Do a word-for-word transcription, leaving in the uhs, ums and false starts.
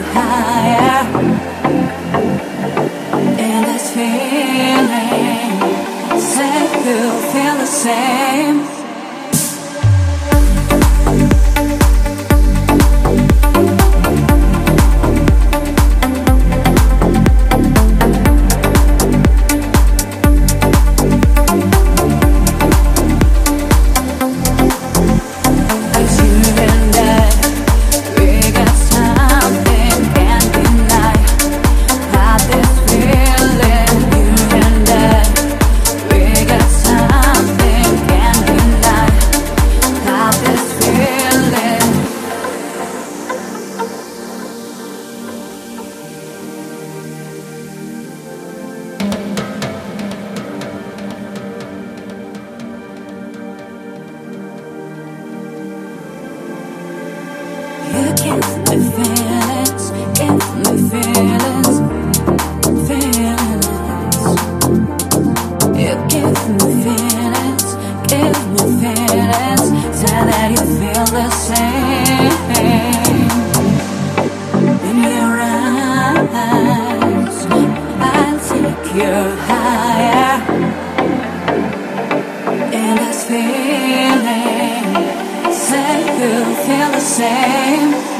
higher in this feeling. Say you feel the same. You give me feelings, give me feelings, feelings. You give me feelings, give me feelings. Say that you feel the same. In your eyes, I'll take you higher in this feeling. Say you feel the same.